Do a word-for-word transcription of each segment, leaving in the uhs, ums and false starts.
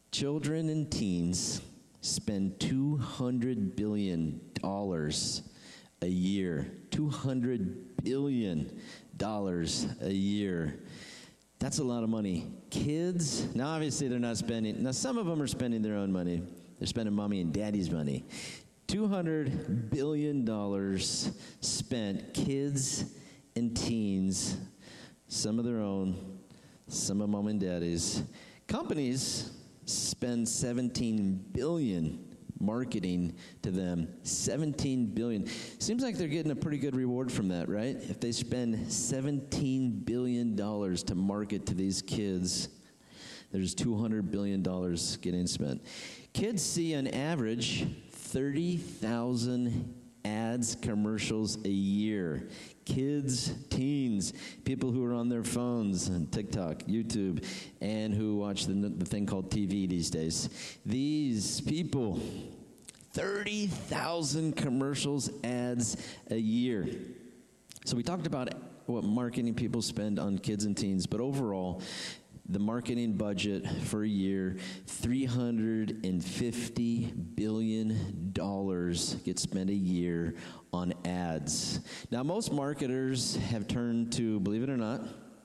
Children and teens spend two hundred billion dollars a year. two hundred billion dollars a year. That's a lot of money. Kids, now obviously they're not spending, now some of them are spending their own money. They're spending mommy and daddy's money. two hundred billion dollars spent, kids and teens, some of their own, some of mom and daddy's. Companies spend seventeen billion dollars marketing to them. seventeen billion dollars. Seems like they're getting a pretty good reward from that, right? If they spend seventeen billion dollars to market to these kids, there's two hundred billion dollars getting spent. Kids see on average thirty thousand ads, commercials a year. Kids, teens, people who are on their phones and TikTok, YouTube, and who watch the, the thing called T V these days. These people, thirty thousand commercials, ads a year. So we talked about what marketing people spend on kids and teens, but overall, the marketing budget for a year, three hundred fifty billion dollars gets spent a year on ads. Now, most marketers have turned to, believe it or not,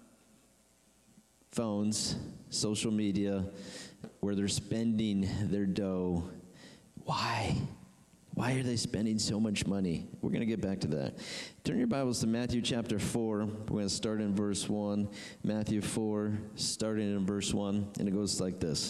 phones, social media, where they're spending their dough. Why? Why are they spending so much money? We're going to get back to that. Turn your Bibles to Matthew chapter four. We're going to start in verse one. Matthew four, starting in verse one, and it goes like this.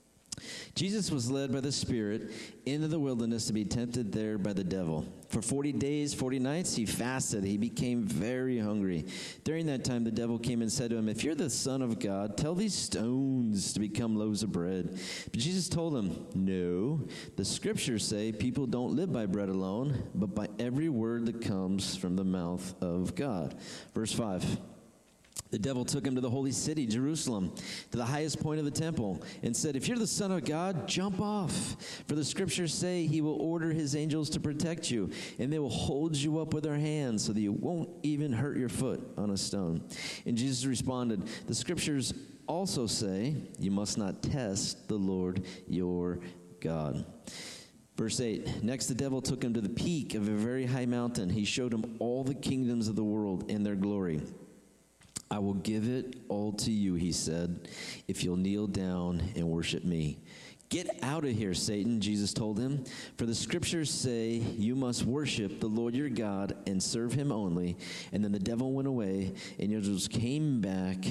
Jesus was led by the Spirit into the wilderness to be tempted there by the devil. For forty days, forty nights, he fasted. He became very hungry. During that time, the devil came and said to him, "If you're the Son of God, tell these stones to become loaves of bread." But Jesus told him, "No, the Scriptures say people don't live by bread alone, but by every word that comes from the mouth of God." Verse five. The devil took him to the holy city, Jerusalem, to the highest point of the temple, and said, "If you're the Son of God, jump off. For the Scriptures say he will order his angels to protect you, and they will hold you up with their hands so that you won't even hurt your foot on a stone." And Jesus responded, "The Scriptures also say you must not test the Lord your God." Verse eight, next the devil took him to the peak of a very high mountain. He showed him all the kingdoms of the world and their glory. "I will give it all to you," he said, "if you'll kneel down and worship me." "Get out of here, Satan," Jesus told him, "for the Scriptures say you must worship the Lord your God and serve him only." And then the devil went away, and angels came back,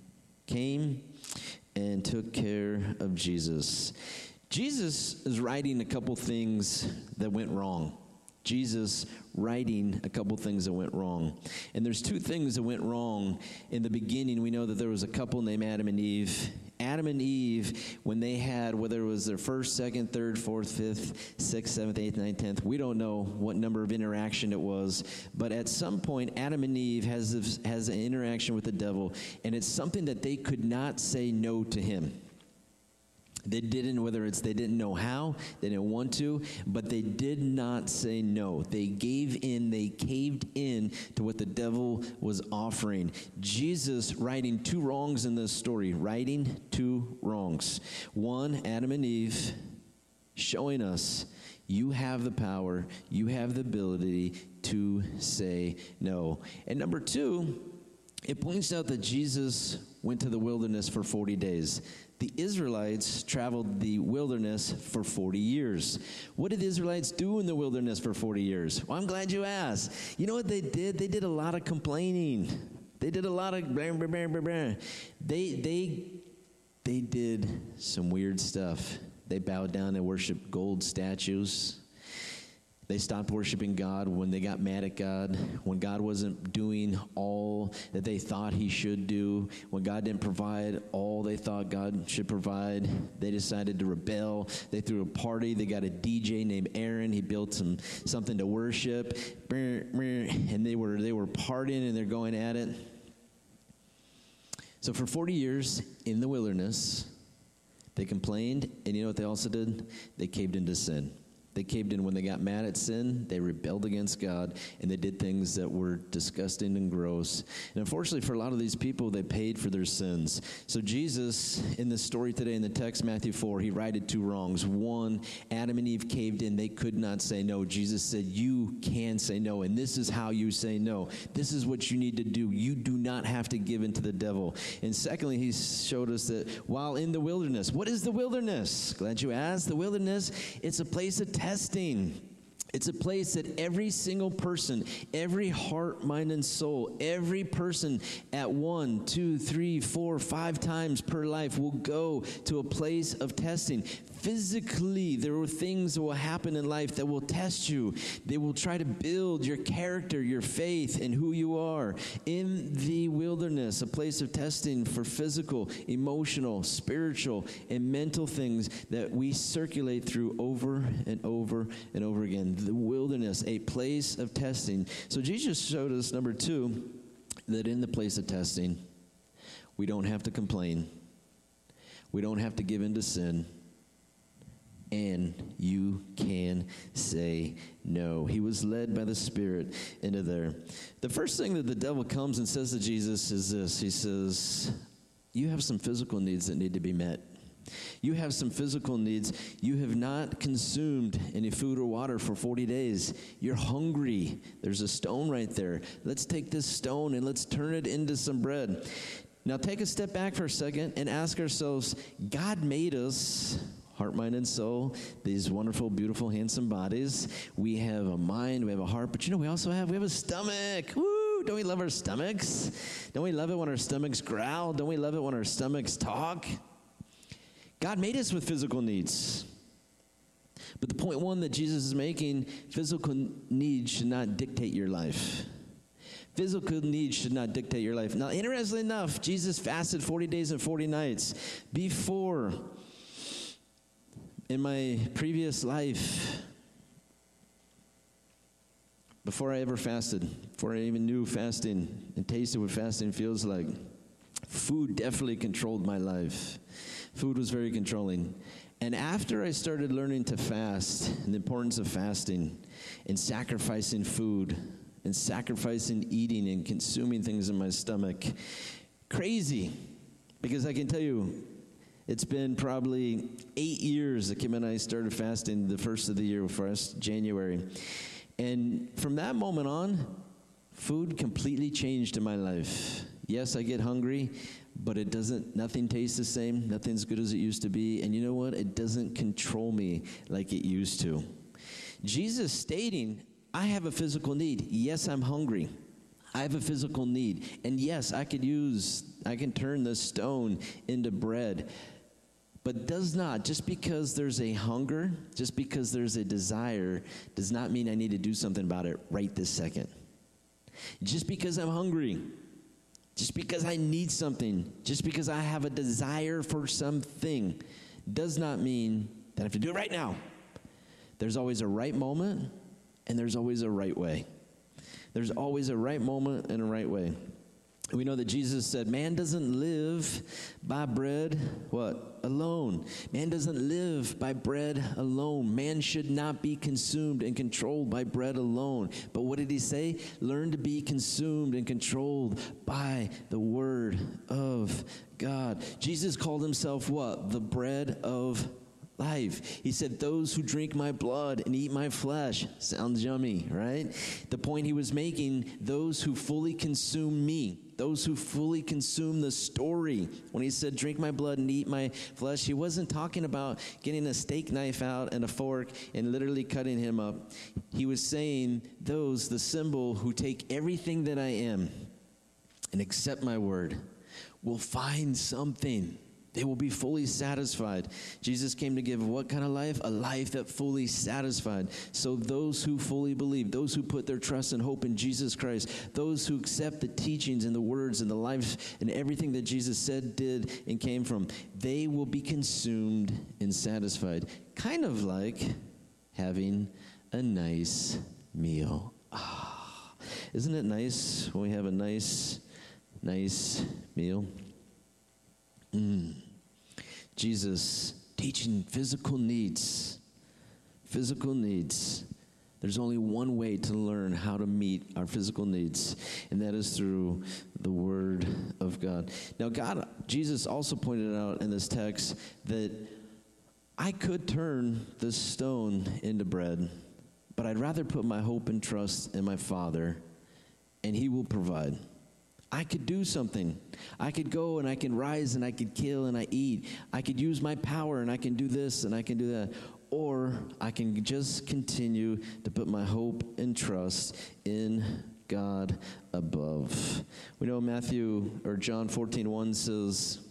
came and took care of Jesus. Jesus is writing a couple things that went wrong. Jesus writing a couple things that went wrong. And there's two things that went wrong. In the beginning, we know that there was a couple named Adam and Eve. Adam and Eve, when they had, whether it was their first, second, third, fourth, fifth, sixth, seventh, eighth, ninth, tenth, we don't know what number of interaction it was. But at some point, Adam and Eve has, this, has an interaction with the devil, and it's something that they could not say no to him. They didn't, whether it's they didn't know how, they didn't want to, but they did not say no. They gave in, they caved in to what the devil was offering. Jesus righting two wrongs in this story, righting two wrongs. One, Adam and Eve showing us you have the power, you have the ability to say no. And number two, it points out that Jesus went to the wilderness for forty days. The Israelites traveled the wilderness for forty years. What did the Israelites do in the wilderness for forty years? Well, I'm glad you asked. You know what they did? They did a lot of complaining. They did a lot of blah, blah, blah, blah, blah. They they they did some weird stuff. They bowed down and worshiped gold statues. They stopped worshiping God when they got mad at God, when God wasn't doing all that they thought he should do, when God didn't provide all they thought God should provide. They decided to rebel. They threw a party. They got a D J named Aaron. He built some something to worship, and they were they were partying and they're going at it. So for forty years in the wilderness, they complained, and you know what they also did? They caved into sin. They caved in when they got mad at sin, they rebelled against God, and they did things that were disgusting and gross. And unfortunately for a lot of these people, they paid for their sins. So Jesus, in this story today in the text, Matthew four, he righted two wrongs. One, Adam and Eve caved in. They could not say no. Jesus said, you can say no, and this is how you say no. This is what you need to do. You do not have to give in to the devil. And secondly, he showed us that while in the wilderness, what is the wilderness? Glad you asked. The wilderness, it's a place of testing. It's a place that every single person, every heart, mind, and soul, every person at one, two, three, four, five times per life will go to a place of testing. Physically, there are things that will happen in life that will test you. They will try to build your character, your faith, and who you are. In the wilderness, a place of testing for physical, emotional, spiritual, and mental things that we circulate through over and over and over again. The wilderness, a place of testing. So Jesus showed us, number two, that in the place of testing, we don't have to complain. We don't have to give in to sin. And you can say no. He was led by the Spirit into there. The first thing that the devil comes and says to Jesus is this. He says, you have some physical needs that need to be met. You have some physical needs. You have not consumed any food or water for forty days. You're hungry. There's a stone right there. Let's take this stone and let's turn it into some bread. Now take a step back for a second and ask ourselves, God made us heart, mind, and soul, these wonderful, beautiful, handsome bodies. We have a mind, we have a heart, but you know, we also have, we have a stomach. Woo! Don't we love our stomachs? Don't we love it when our stomachs growl? Don't we love it when our stomachs talk? God made us with physical needs. But the point one that Jesus is making, physical needs should not dictate your life. Physical needs should not dictate your life. Now, interestingly enough, Jesus fasted forty days and forty nights before. In my previous life, before I ever fasted, before I even knew fasting and tasted what fasting feels like, food definitely controlled my life. Food was very controlling. And after I started learning to fast and the importance of fasting and sacrificing food and sacrificing eating and consuming things in my stomach, crazy, because I can tell you, it's been probably eight years that Kim and I started fasting the first of the year, first January. And from that moment on, food completely changed in my life. Yes, I get hungry, but it doesn't, nothing tastes the same. Nothing's good as it used to be. And you know what? It doesn't control me like it used to. Jesus stating, I have a physical need. Yes, I'm hungry. I have a physical need. And yes, I could use, I can turn this stone into bread. But does not, just because there's a hunger, just because there's a desire, does not mean I need to do something about it right this second. Just because I'm hungry, just because I need something, just because I have a desire for something, does not mean that I have to do it right now. There's always a right moment, and there's always a right way. There's always a right moment and a right way. We know that Jesus said, man doesn't live by bread, what? Alone. Man doesn't live by bread alone. Man should not be consumed and controlled by bread alone. But what did he say? Learn to be consumed and controlled by the word of God. Jesus called himself what? The bread of life. He said, those who drink my blood and eat my flesh. Sounds yummy, right? The point he was making, those who fully consume me, those who fully consume the story. When he said, drink my blood and eat my flesh, he wasn't talking about getting a steak knife out and a fork and literally cutting him up. He was saying, those, the symbol, who take everything that I am and accept my word, will find something. They will be fully satisfied. Jesus came to give what kind of life? A life that fully satisfied. So those who fully believe, those who put their trust and hope in Jesus Christ, those who accept the teachings and the words and the life and everything that Jesus said, did, and came from, they will be consumed and satisfied. Kind of like having a nice meal. Ah, isn't it nice when we have a nice, nice meal? Mm. Jesus teaching physical needs, Physical needs. There's only one way to learn how to meet our physical needs, and that is through the Word of God. Now, God, Jesus also pointed out in this text that I could turn this stone into bread, but I'd rather put my hope and trust in my Father, and He will provide. I could do something. I could go and I can rise and I could kill and I eat. I could use my power and I can do this and I can do that. Or I can just continue to put my hope and trust in God above. We know Matthew or John fourteen one says,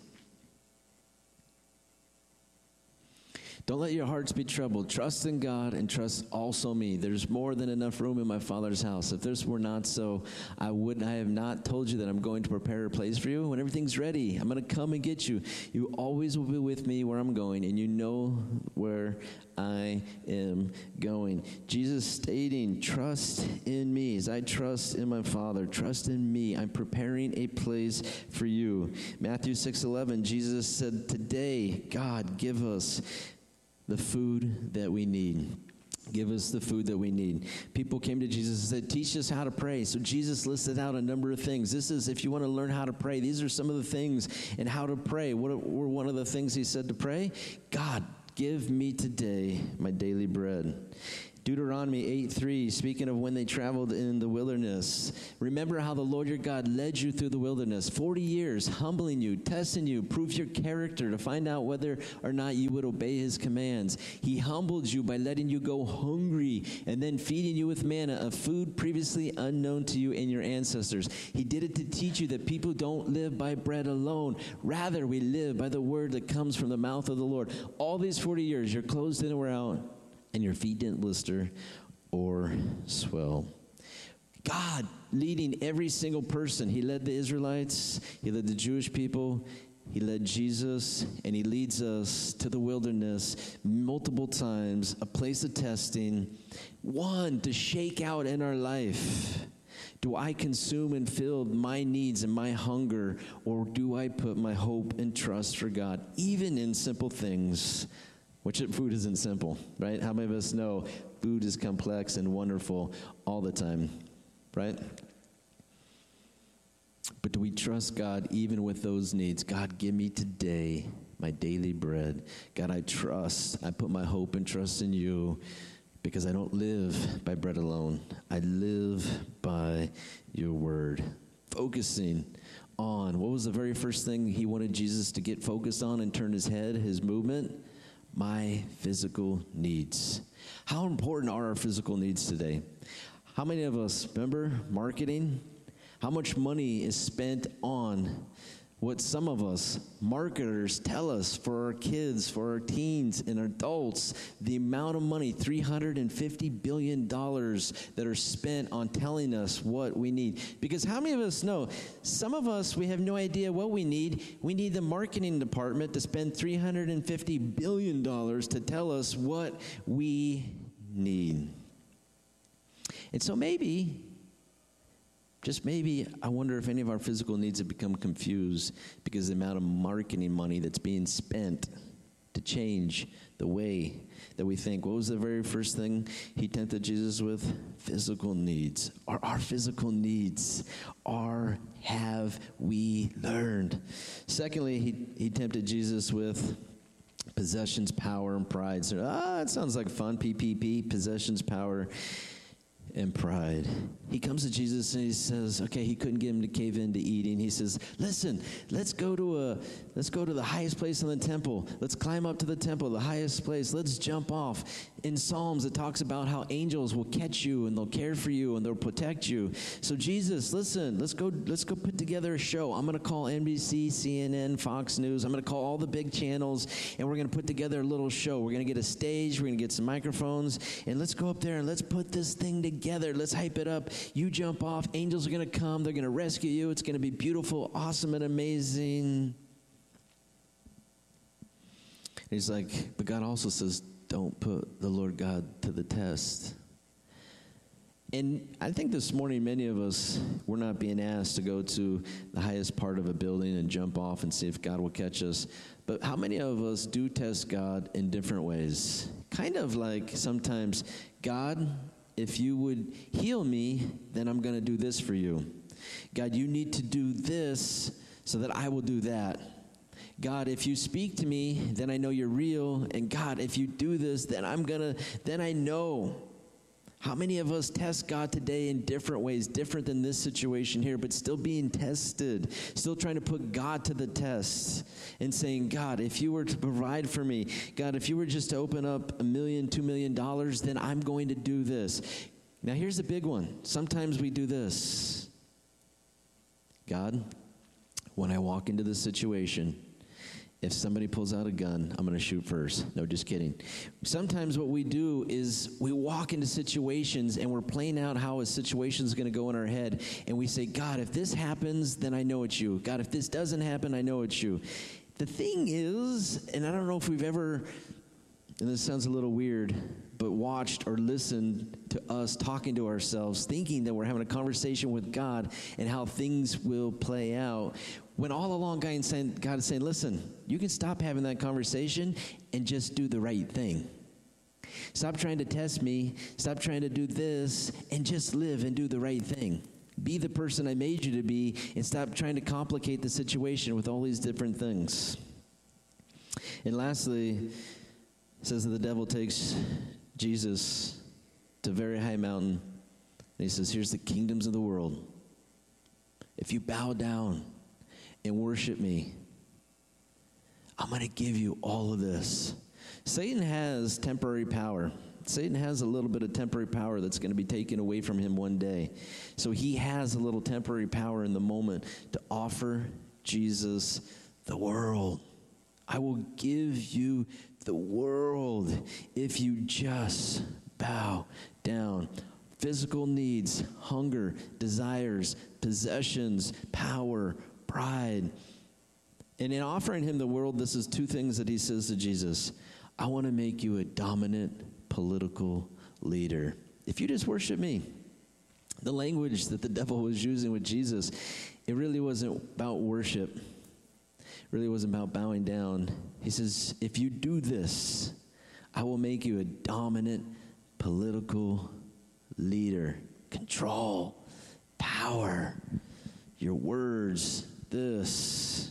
don't let your hearts be troubled. Trust in God and trust also me. There's more than enough room in my Father's house. If this were not so, I would I have not told you that I'm going to prepare a place for you. When everything's ready, I'm going to come and get you. You always will be with me where I'm going, and you know where I am going. Jesus stating, trust in me as I trust in my Father. Trust in me. I'm preparing a place for you. Matthew six eleven, Jesus said, today, God, give us the food that we need. Give us the food that we need. People came to Jesus and said, teach us how to pray. So Jesus listed out a number of things. This is, if you want to learn how to pray, these are some of the things and how to pray. What were one of the things he said to pray? God, give me today my daily bread. Deuteronomy eight three, speaking of when they traveled in the wilderness, remember how the Lord your God led you through the wilderness, forty years, humbling you, testing you, proves your character to find out whether or not you would obey his commands. He humbled you by letting you go hungry and then feeding you with manna, a food previously unknown to you and your ancestors. He did it to teach you that people don't live by bread alone. Rather, we live by the word that comes from the mouth of the Lord. All these forty years, your clothes didn't wear out, and your feet didn't blister or swell. God leading every single person. He led the Israelites. He led the Jewish people. He led Jesus, and he leads us to the wilderness multiple times, a place of testing. One, to shake out in our life. Do I consume and fill my needs and my hunger, or do I put my hope and trust for God, even in simple things? Which food isn't simple, right? How many of us know food is complex and wonderful all the time, right? But do we trust God even with those needs? God, give me today my daily bread. God, I trust. I put my hope and trust in you because I don't live by bread alone. I live by your word. Focusing on, what was the very first thing he wanted Jesus to get focused on and turn his head, his movement? My physical needs. How important are our physical needs today? How many of us remember marketing? How much money is spent on what some of us marketers tell us for our kids, for our teens and adults, the amount of money, three hundred fifty billion dollars that are spent on telling us what we need. Because how many of us know, some of us, we have no idea what we need. We need the marketing department to spend three hundred fifty billion dollars to tell us what we need. And so maybe, just maybe, I wonder if any of our physical needs have become confused because of the amount of marketing money that's being spent to change the way that we think. What was the very first thing he tempted Jesus with? Physical needs. Are our physical needs? Are, have we learned? Secondly, he, he tempted Jesus with possessions, power, and pride. So, ah, that sounds like fun, P P P, possessions, power, and pride. He comes to Jesus and he says, okay, he couldn't get him to cave into eating. He says, listen, let's go to a, let's go to the highest place in the temple. Let's climb up to the temple, the highest place. Let's jump off. In Psalms, it talks about how angels will catch you and they'll care for you and they'll protect you. So Jesus, listen, let's go, let's go put together a show. I'm going to call N B C, C N N, Fox News. I'm going to call all the big channels and we're going to put together a little show. We're going to get a stage. We're going to get some microphones and let's go up there and let's put this thing together. Let's hype it up. You jump off. Angels are going to come. They're going to rescue you. It's going to be beautiful, awesome, and amazing. And he's like, but God also says, don't put the Lord God to the test. And I think this morning, many of us, we're not being asked to go to the highest part of a building and jump off and see if God will catch us. But how many of us do test God in different ways? kind of like sometimes, God, if you would heal me, then I'm going to do this for you. God, you need to do this so that I will do that. God, if you speak to me, then I know you're real. And God, if you do this, then I'm going to, then I know. How many of us test God today in different ways, different than this situation here, but still being tested, still trying to put God to the test and saying, God, if you were to provide for me, God, if you were just to open up a million, two million dollars, then I'm going to do this. Now, here's the big one. Sometimes we do this. God, when I walk into this situation, if somebody pulls out a gun, I'm going to shoot first. No, just kidding. Sometimes what we do is we walk into situations and we're playing out how a situation is going to go in our head. And we say, God, if this happens, then I know it's you. God, if this doesn't happen, I know it's you. The thing is, and I don't know if we've ever, and this sounds a little weird, but watched or listened to us talking to ourselves, thinking that we're having a conversation with God and how things will play out. When all along God is saying, God is saying, listen, you can stop having that conversation and just do the right thing. Stop trying to test me. Stop trying to do this and just live and do the right thing. Be the person I made you to be and stop trying to complicate the situation with all these different things. And lastly, it says that the devil takes Jesus to a very high mountain, and he says, here's the kingdoms of the world. If you bow down and worship me, I'm going to give you all of this. Satan has temporary power. Satan has a little bit of temporary power that's going to be taken away from him one day. So he has a little temporary power in the moment to offer Jesus the world. I will give you the world if you just bow down. Physical needs, hunger, desires, possessions, power, pride. And in offering him the world, this is two things that he says to Jesus. I want to make you a dominant political leader. If you just worship me. The language that the devil was using with Jesus, it really wasn't about worship. It really wasn't about bowing down. He says, if you do this, I will make you a dominant political leader. Control, power, your words, this.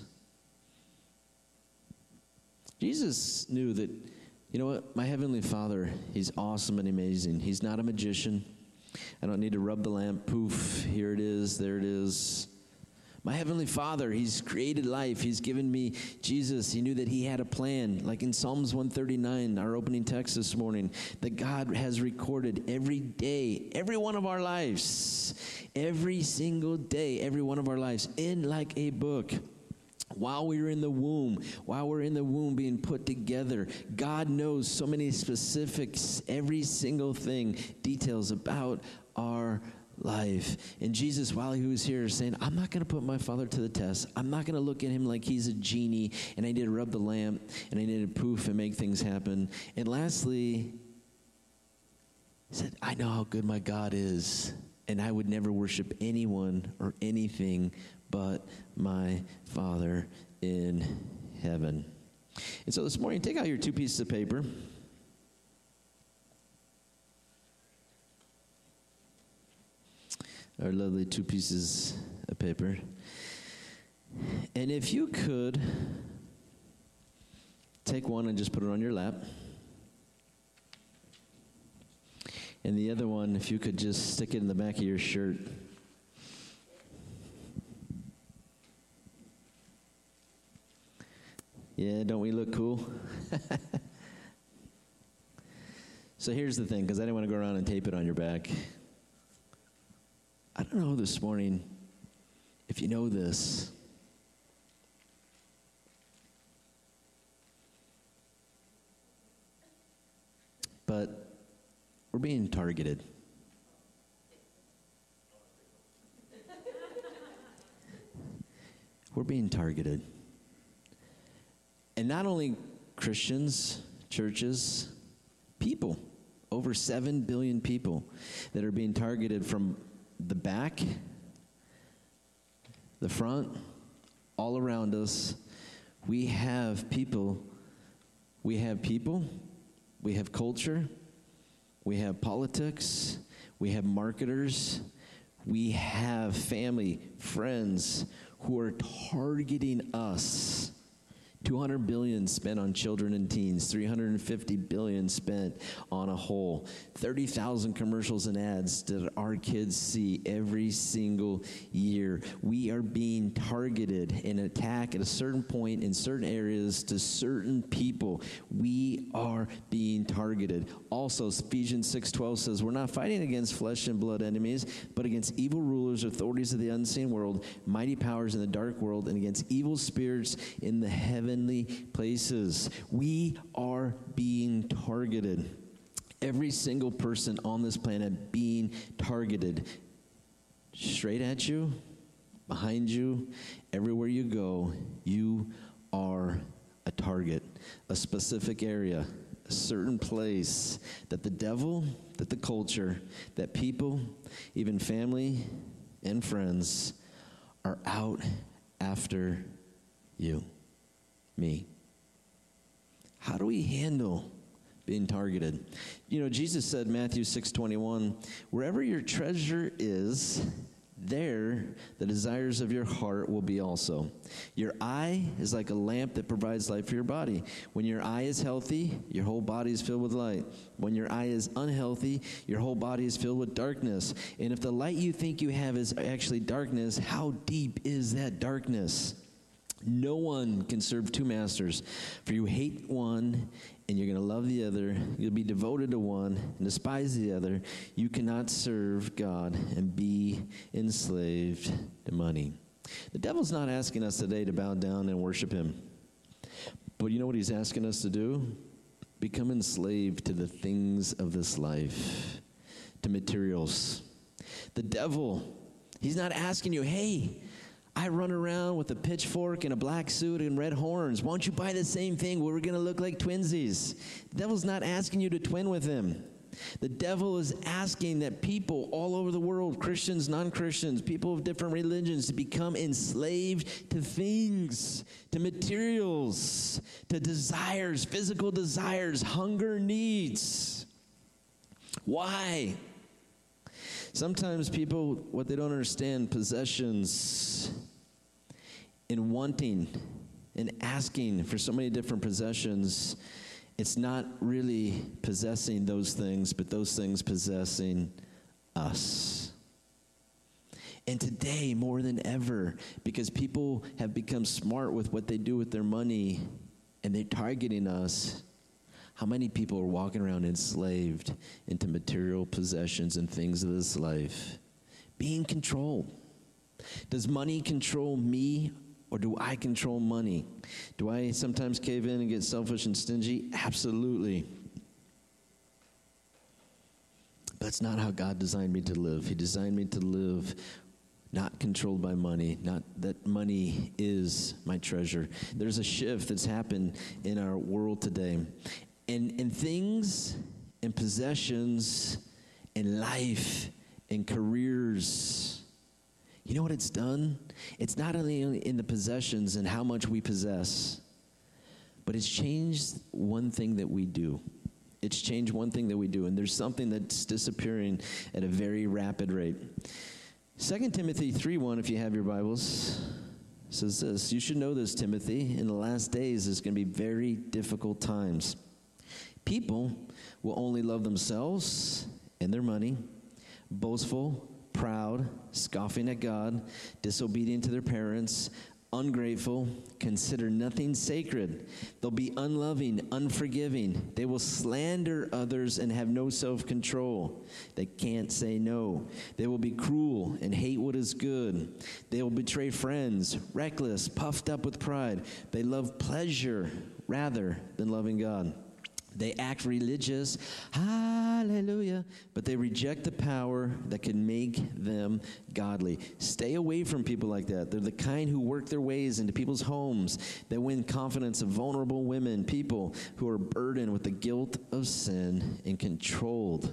Jesus knew that, you know what, my Heavenly Father, he's awesome and amazing. He's not a magician. I don't need to rub the lamp, poof, here it is, there it is. My Heavenly Father, he's created life. He's given me Jesus. He knew that he had a plan. Like in Psalms one thirty-nine, our opening text this morning, that God has recorded every day, every one of our lives, every single day, every one of our lives, in like a book. While we were in the womb, while we're in the womb being put together, God knows so many specifics, every single thing, details about our life. And Jesus, while he was here, saying, I'm not going to put my Father to the test. I'm not going to look at him like he's a genie, and I need to rub the lamp, and I need to poof and make things happen. And lastly, he said, I know how good my God is, and I would never worship anyone or anything but my Father in heaven. And so this morning, take out your two pieces of paper. Our lovely two pieces of paper. And if you could take one and just put it on your lap. And the other one, if you could just stick it in the back of your shirt. Yeah, don't we look cool? So here's the thing, because I didn't want to go around and tape it on your back. I don't know this morning if you know this. But we're being targeted. We're being targeted. And not only Christians, churches, people, over seven billion people that are being targeted from the back, the front, all around us. We have people, we have people We have culture. We have politics. We have marketers. We have family, friends who are targeting us. two hundred billion dollars spent on children and teens, three hundred fifty billion dollars spent on a whole, thirty thousand commercials and ads that our kids see every single year. We are being targeted and attacked at a certain point in certain areas to certain people. We are being targeted. Also, Ephesians six twelve says, we're not fighting against flesh and blood enemies, but against evil rulers, authorities of the unseen world, mighty powers in the dark world, and against evil spirits in the heavenly places. We are being targeted. Every single person on this planet being targeted. Straight at you, behind you, everywhere you go, you are a target. A specific area, a certain place that the devil, that the culture, that people, even family and friends are out after you. Me. How do we handle being targeted? You know, Jesus said, Matthew six twenty-one, wherever your treasure is, there the desires of your heart will be also. Your eye is like a lamp that provides light for your body. When your eye is healthy, your whole body is filled with light. When your eye is unhealthy, your whole body is filled with darkness. And if the light you think you have is actually darkness, how deep is that darkness? No one can serve two masters, for you hate one and you're going to love the other. You'll be devoted to one and despise the other. You cannot serve God and be enslaved to money. The devil's not asking us today to bow down and worship him. But you know what he's asking us to do? Become enslaved to the things of this life, to materials. The devil, he's not asking you, hey, I run around with a pitchfork and a black suit and red horns. Why don't you buy the same thing? We're going to look like twinsies. The devil's not asking you to twin with him. The devil is asking that people all over the world, Christians, non-Christians, people of different religions, to become enslaved to things, to materials, to desires, physical desires, hunger, needs. Why? Sometimes people, what they don't understand, possessions, in wanting and asking for so many different possessions, it's not really possessing those things, but those things possessing us. And today, more than ever, because people have become smart with what they do with their money, and they're targeting us, how many people are walking around enslaved into material possessions and things of this life? Being controlled. Does money control me, or do I control money? Do I sometimes cave in and get selfish and stingy? Absolutely. That's not how God designed me to live. He designed me to live not controlled by money, not that money is my treasure. There's a shift that's happened in our world today. And, and things and possessions and life and careers, you know what it's done? It's not only in the possessions and how much we possess, but it's changed one thing that we do. It's changed one thing that we do, and there's something that's disappearing at a very rapid rate. Second Timothy three one, if you have your Bibles, says this, you should know this, Timothy, in the last days there's going to be very difficult times. People will only love themselves and their money, boastful, proud, scoffing at God, disobedient to their parents, ungrateful, consider nothing sacred. They'll be unloving, unforgiving. They will slander others and have no self-control. They can't say no. They will be cruel and hate what is good. They will betray friends, reckless, puffed up with pride. They love pleasure rather than loving God. They act religious, hallelujah, but they reject the power that can make them godly. Stay away from people like that. They're the kind who work their ways into people's homes. They win confidence of vulnerable women, people who are burdened with the guilt of sin and controlled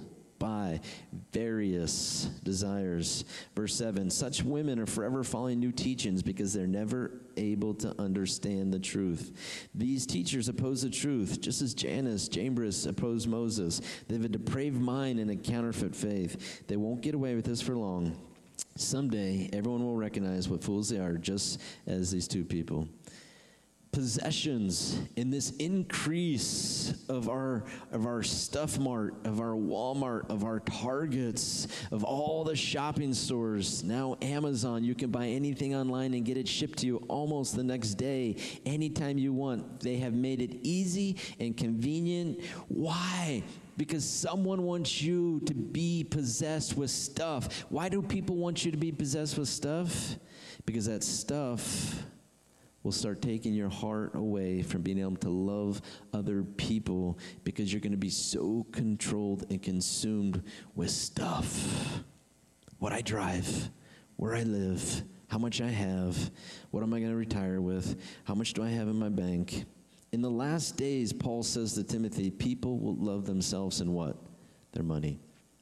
gratify various desires. Verse seven, such women are forever following new teachings because they're never able to understand the truth. These teachers oppose the truth, just as Jannes, Jambres opposed Moses. They have a depraved mind and a counterfeit faith. They won't get away with this for long. Someday, everyone will recognize what fools they are, just as these two people. Possessions in this increase of our of our Stuff Mart, of our Walmart, of our Targets, of all the shopping stores, now Amazon, you can buy anything online and get it shipped to you almost the next day, anytime you want. They have made it easy and convenient. Why? Because someone wants you to be possessed with stuff. Why do people want you to be possessed with stuff? Because that stuff will start taking your heart away from being able to love other people, because you're going to be so controlled and consumed with stuff. What I drive, where I live, how much I have, what am I going to retire with, how much do I have in my bank. In the last days, Paul says to Timothy, people will love themselves and what? Their money.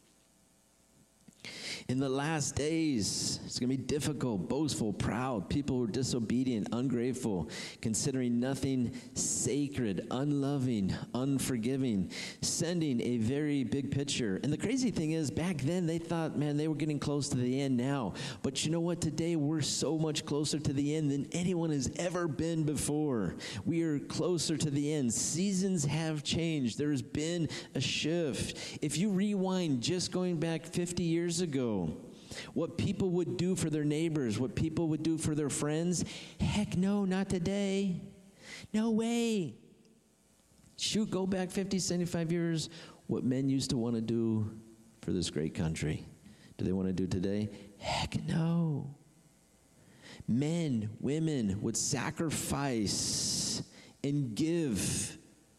In the last days, it's going to be difficult, boastful, proud, people who are disobedient, ungrateful, considering nothing sacred, unloving, unforgiving, sending a very big picture. And the crazy thing is, back then they thought, man, they were getting close to the end now. But you know what? Today we're so much closer to the end than anyone has ever been before. We are closer to the end. Seasons have changed. There's been a shift. If you rewind just going back fifty years ago, what people would do for their neighbors, what people would do for their friends, heck no, not today. No way. Shoot, go back fifty, seventy-five years, what men used to want to do for this great country. Do they want to do today? Heck no. Men, women would sacrifice and give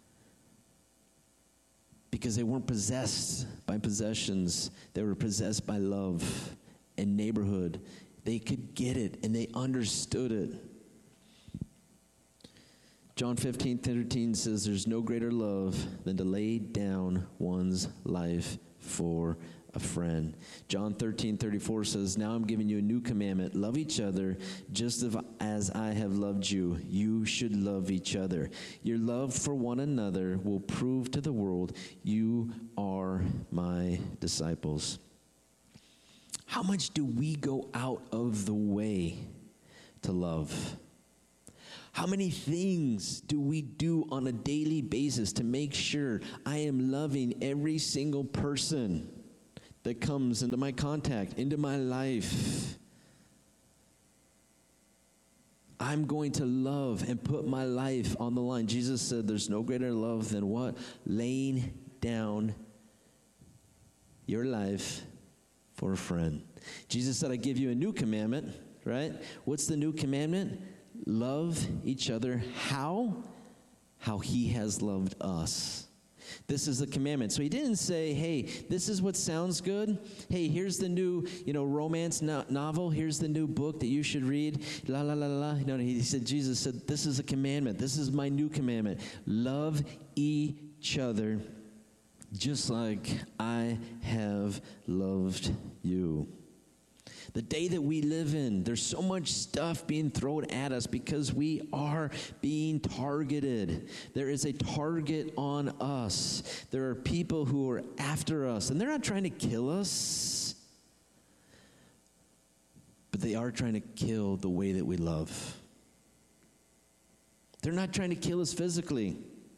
because they weren't possessed by possessions. They were possessed by love and neighborhood. They could get it, and they understood it. John fifteen thirteen says, there's no greater love than to lay down one's life for a friend. John thirteen thirty-four says, now I'm giving you a new commandment. Love each other just as I have loved you. You should love each other. Your love for one another will prove to the world you are my disciples. How much do we go out of the way to love? How many things do we do on a daily basis to make sure I am loving every single person that comes into my contact, into my life? I'm going to love and put my life on the line. Jesus said there's no greater love than what? Laying down your life for a friend. Jesus said, I give you a new commandment, right? What's the new commandment? Love each other. How? How he has loved us. This is the commandment. So he didn't say, hey, this is what sounds good. Hey, here's the new, you know, romance no- novel. Here's the new book that you should read. La, la, la, la. No, he said, Jesus said, this is a commandment. This is my new commandment. Love each other just like I have loved you. The day that we live in, there's so much stuff being thrown at us because we are being targeted. There is a target on us. There are people who are after us, and they're not trying to kill us, but they are trying to kill the way that we love. They're not trying to kill us physically,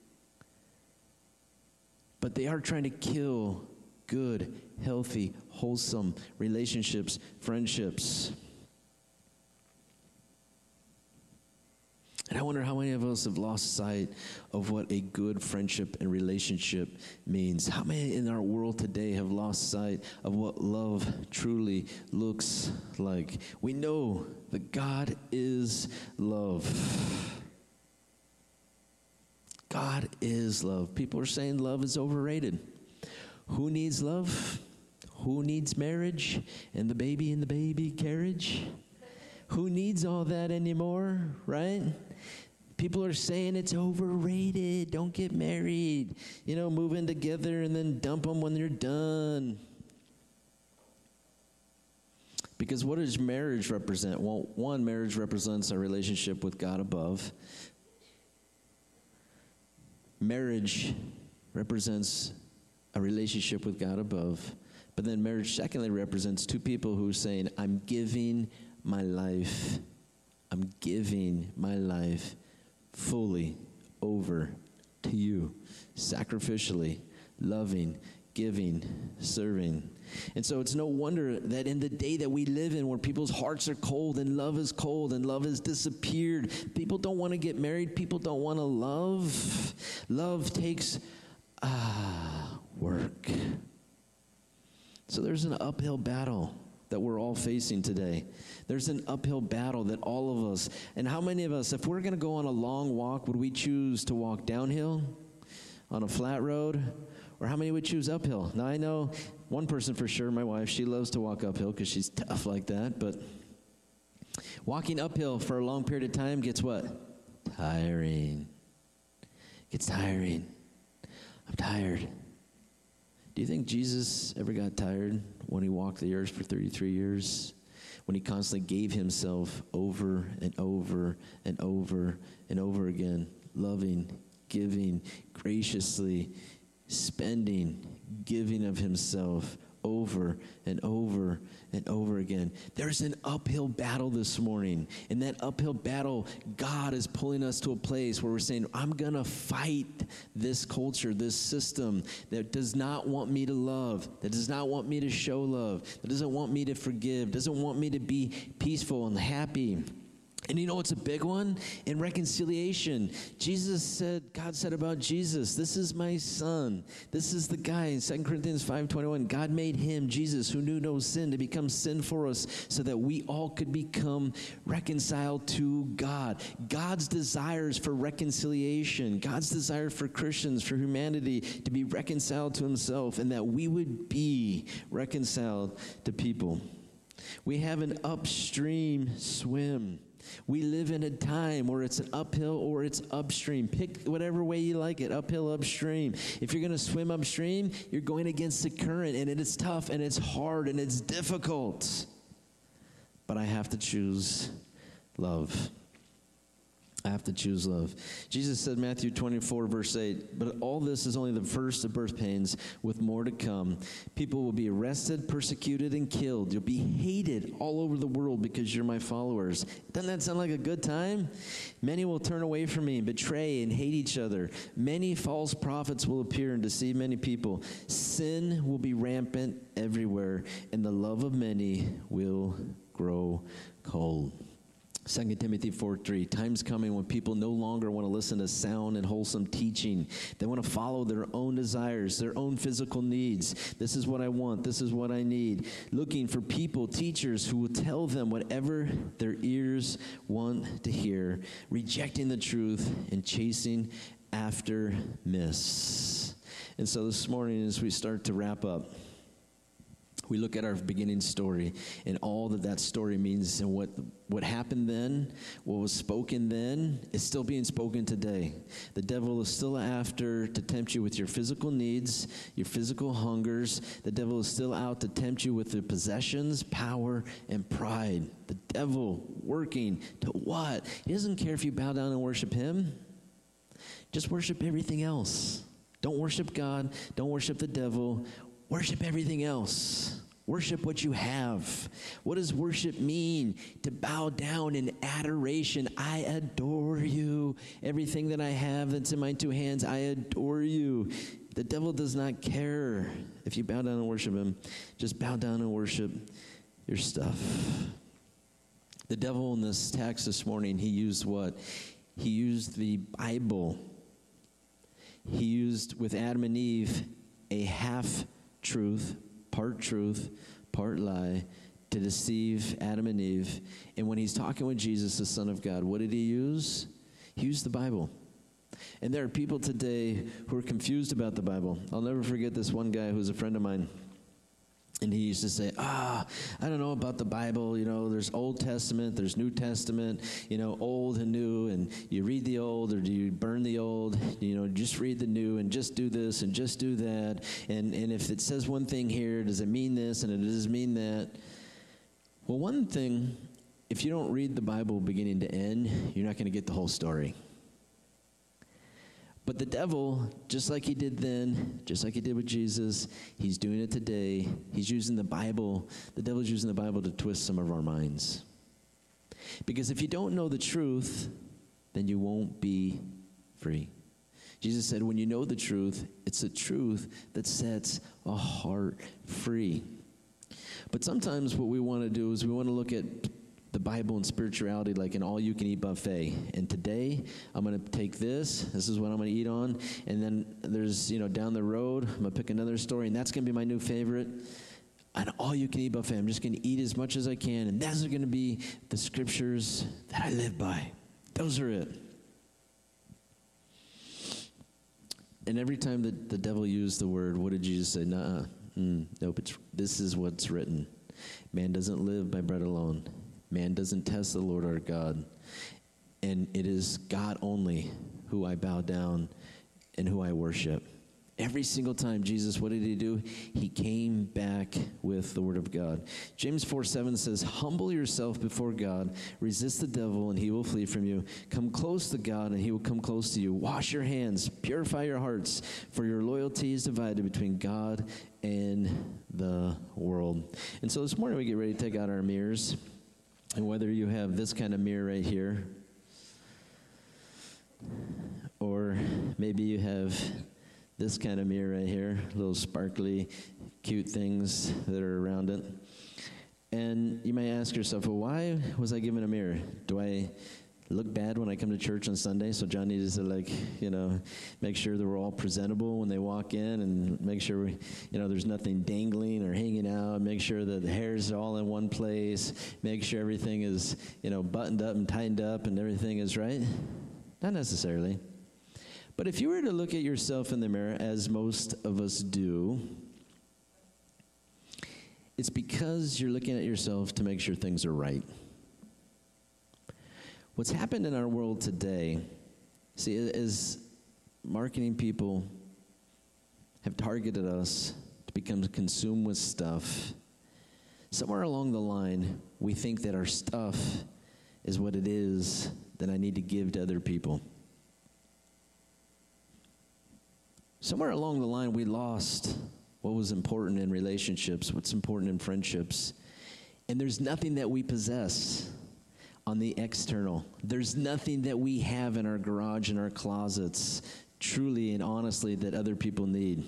but they are trying to kill good, healthy, wholesome relationships, friendships. And I wonder how many of us have lost sight of what a good friendship and relationship means. How many in our world today have lost sight of what love truly looks like? We know that God is love. God is love. People are saying love is overrated. Who needs love? Who needs marriage and the baby in the baby carriage? Who needs all that anymore, right? People are saying it's overrated. Don't get married. You know, move in together and then dump them when they're done. Because what does marriage represent? Well, one, marriage represents our relationship with God above. Marriage represents a relationship with God above. But then marriage, secondly, represents two people who are saying, I'm giving my life, I'm giving my life fully over to you, sacrificially, loving, giving, serving. And so it's no wonder that in the day that we live in, where people's hearts are cold and love is cold and love has disappeared, people don't want to get married, people don't want to love. Love takes ah, work. So there's an uphill battle that we're all facing today. There's an uphill battle that all of us, and how many of us, if we're going to go on a long walk, would we choose to walk downhill on a flat road? Or how many would choose uphill? Now, I know one person for sure, my wife, she loves to walk uphill because she's tough like that. But walking uphill for a long period of time gets what? Tiring. Gets tiring. I'm tired. Do you think Jesus ever got tired when he walked the earth for thirty-three years? When he constantly gave himself over and over and over and over again, loving, giving, graciously, spending, giving of himself over and over and over again. There's an uphill battle this morning. In that uphill battle, God is pulling us to a place where we're saying, I'm going to fight this culture, this system that does not want me to love, that does not want me to show love, that doesn't want me to forgive, doesn't want me to be peaceful and happy. And you know what's a big one? In reconciliation. Jesus said, God said about Jesus, this is my son. This is the guy in Second Corinthians five twenty-one. God made him, Jesus, who knew no sin, to become sin for us so that we all could become reconciled to God. God's desires for reconciliation, God's desire for Christians, for humanity to be reconciled to himself, and that we would be reconciled to people. We have an upstream swim. We live in a time where it's an uphill or it's upstream. Pick whatever way you like it, uphill, upstream. If you're going to swim upstream, you're going against the current, and it is tough, and it's hard, and it's difficult. But I have to choose love. I have to choose love. Jesus said, Matthew twenty-four, verse eight, but all this is only the first of birth pains, with more to come. People will be arrested, persecuted, and killed. You'll be hated all over the world because you're my followers. Doesn't that sound like a good time? Many will turn away from me, betray, and hate each other. Many false prophets will appear and deceive many people. Sin will be rampant everywhere, and the love of many will grow cold. Second Timothy four three, time's coming when people no longer want to listen to sound and wholesome teaching. They want to follow their own desires, their own physical needs. This is what I want. This is what I need. Looking for people, teachers who will tell them whatever their ears want to hear, rejecting the truth and chasing after myths. And so this morning, as we start to wrap up, we look at our beginning story and all that that story means, and what what happened then, what was spoken then, is still being spoken today. The devil is still after to tempt you with your physical needs, your physical hungers. The devil is still out to tempt you with the possessions, power, and pride. The devil working to what? He doesn't care if you bow down and worship him. Just worship everything else. Don't worship God. Don't worship the devil. Worship everything else. Worship what you have. What does worship mean? To bow down in adoration. I adore you. Everything that I have that's in my two hands, I adore you. The devil does not care if you bow down and worship him. Just bow down and worship your stuff. The devil in this text this morning, he used what? He used the Bible. He used with Adam and Eve a half truth, part truth, part lie, to deceive Adam and Eve. And when he's talking with Jesus, the Son of God, what did he use? He used the Bible. And there are people today who are confused about the Bible. I'll never forget this one guy who's a friend of mine. And he used to say, ah, I don't know about the Bible. You know, there's Old Testament, there's New Testament, you know, old and new. And you read the old or do you burn the old? You know, just read the new and just do this and just do that. And, and if it says one thing here, does it mean this and it does mean that? Well, one thing, if you don't read the Bible beginning to end, you're not going to get the whole story. But the devil, just like he did then, just like he did with Jesus, he's doing it today. He's using the Bible. The devil's using the Bible to twist some of our minds. Because if you don't know the truth, then you won't be free. Jesus said, when you know the truth, it's the truth that sets a heart free. But sometimes what we want to do is we want to look at the Bible and spirituality like an all-you-can-eat buffet. And today, I'm going to take this. This is what I'm going to eat on. And then there's, you know, down the road, I'm going to pick another story, and that's going to be my new favorite. An all-you-can-eat buffet. I'm just going to eat as much as I can, and those are going to be the scriptures that I live by. Those are it. And every time that the devil used the word, what did Jesus say? Nuh-uh. Mm, nope, it's, this is what's written. Man doesn't live by bread alone. Man doesn't test the Lord our God. And it is God only who I bow down and who I worship. Every single time, Jesus, what did he do? He came back with the word of God. James four seven says, humble yourself before God, resist the devil, and he will flee from you. Come close to God, and he will come close to you. Wash your hands, purify your hearts, for your loyalty is divided between God and the world. And so this morning we get ready to take out our mirrors. And whether you have this kind of mirror right here, or maybe you have this kind of mirror right here, little sparkly, cute things that are around it. And you may ask yourself, well, why was I given a mirror? Do I look bad when I come to church on Sunday? So John needs to, like, you know, make sure that we're all presentable when they walk in, and make sure we, you know, there's nothing dangling or hanging out. Make sure that the hair's all in one place. Make sure everything is, you know, buttoned up and tightened up and everything is right. Not necessarily. But if you were to look at yourself in the mirror, as most of us do, it's because you're looking at yourself to make sure things are right. What's happened in our world today, see, is marketing people have targeted us to become consumed with stuff. Somewhere along the line, we think that our stuff is what it is that I need to give to other people. Somewhere along the line, we lost what was important in relationships, what's important in friendships. And there's nothing that we possess on the external. There's nothing that we have in our garage, in our closets, truly and honestly, that other people need.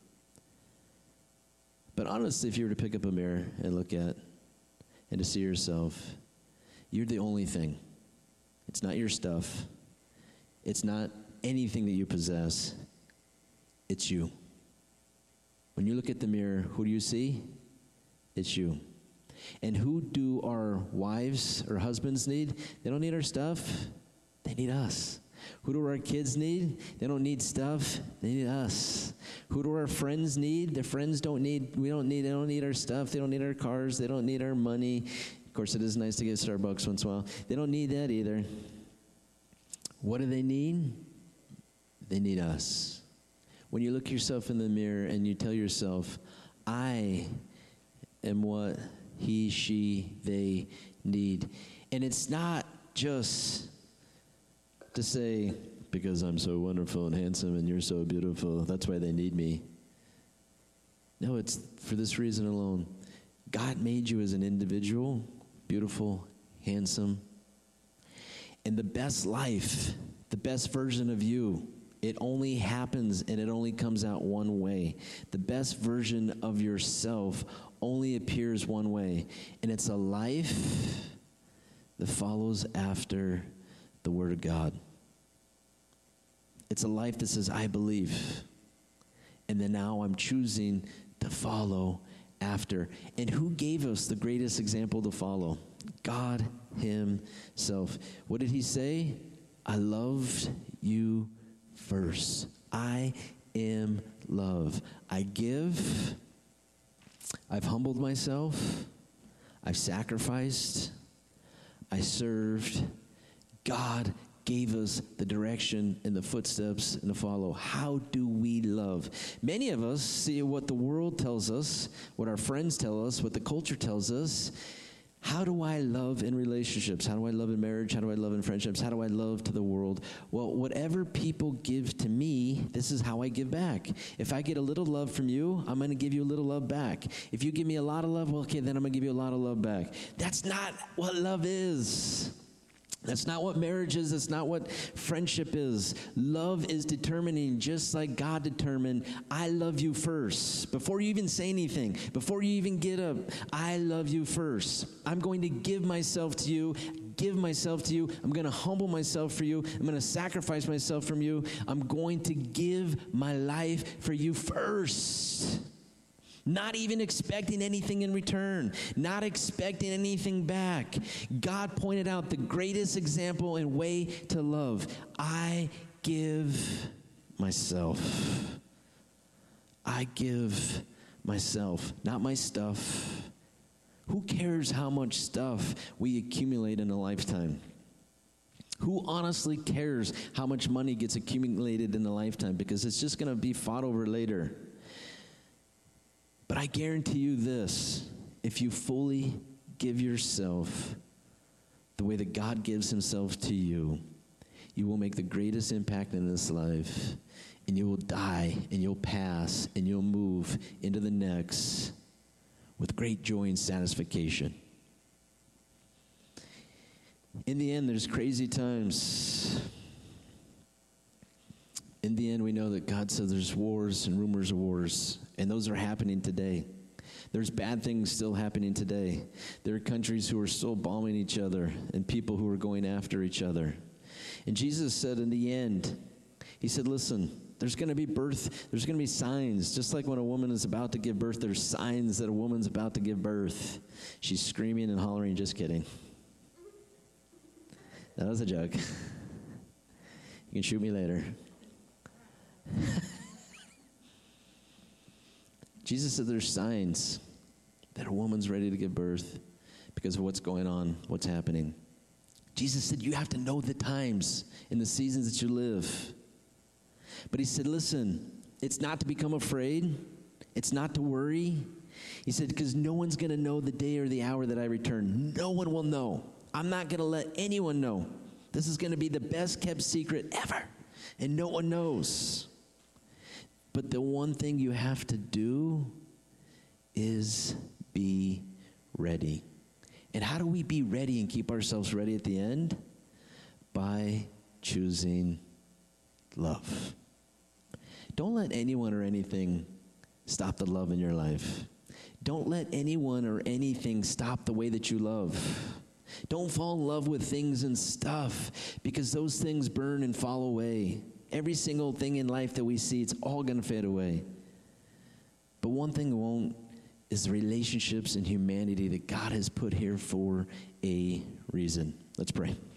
But honestly, if you were to pick up a mirror and look at and to see yourself, you're the only thing. It's not your stuff. It's not anything that you possess. It's you. When you look at the mirror, who do you see? It's you. And who do our wives or husbands need? They don't need our stuff. They need us. Who do our kids need? They don't need stuff. They need us. Who do our friends need? Their friends don't need, we don't need, they don't need our stuff. They don't need our cars. They don't need our money. Of course, it is nice to get Starbucks once in a while. They don't need that either. What do they need? They need us. When you look yourself in the mirror and you tell yourself, I am what he, she, they need. And it's not just to say, because I'm so wonderful and handsome and you're so beautiful, that's why they need me. No, it's for this reason alone. God made you as an individual, beautiful, handsome. And the best life, the best version of you, it only happens and it only comes out one way. The best version of yourself only appears one way. And it's a life that follows after the Word of God. It's a life that says, I believe. And then now I'm choosing to follow after. And who gave us the greatest example to follow? God himself. What did he say? I loved you first. I am love. I give I've humbled myself. I've sacrificed. I served. God gave us the direction and the footsteps and to follow. How do we love? Many of us see what the world tells us, what our friends tell us, what the culture tells us. How do I love in relationships? How do I love in marriage? How do I love in friendships? How do I love to the world? Well, whatever people give to me, this is how I give back. If I get a little love from you, I'm going to give you a little love back. If you give me a lot of love, well, okay, then I'm going to give you a lot of love back. That's not what love is. That's not what marriage is. That's not what friendship is. Love is determining, just like God determined, I love you first. Before you even say anything, before you even get up, I love you first. I'm going to give myself to you, give myself to you. I'm going to humble myself for you. I'm going to sacrifice myself from you. I'm going to give my life for you first. Not even expecting anything in return, not expecting anything back. God pointed out the greatest example and way to love. I give myself. I give myself, not my stuff. Who cares how much stuff we accumulate in a lifetime? Who honestly cares how much money gets accumulated in a lifetime? Because it's just going to be fought over later. But I guarantee you this, if you fully give yourself the way that God gives himself to you, you will make the greatest impact in this life, and you will die, and you'll pass, and you'll move into the next with great joy and satisfaction. In the end, there's crazy times. In the end, we know that God says there's wars and rumors of wars, and those are happening today. There's bad things still happening today. There are countries who are still bombing each other and people who are going after each other. And Jesus said in the end, he said, listen, there's going to be birth, there's going to be signs. Just like when a woman is about to give birth, there's signs that a woman's about to give birth. She's screaming and hollering, just kidding. That was a joke. You can shoot me later. Jesus said there's signs that a woman's ready to give birth because of what's going on, what's happening. Jesus said you have to know the times and the seasons that you live. But he said, listen, it's not to become afraid. It's not to worry. He said, because no one's going to know the day or the hour that I return. No one will know. I'm not going to let anyone know. This is going to be the best kept secret ever. And no one knows. But the one thing you have to do is be ready. And how do we be ready and keep ourselves ready at the end? By choosing love. Don't let anyone or anything stop the love in your life. Don't let anyone or anything stop the way that you love. Don't fall in love with things and stuff, because those things burn and fall away. Every single thing in life that we see, it's all going to fade away. But one thing won't is the relationships and humanity that God has put here for a reason. Let's pray.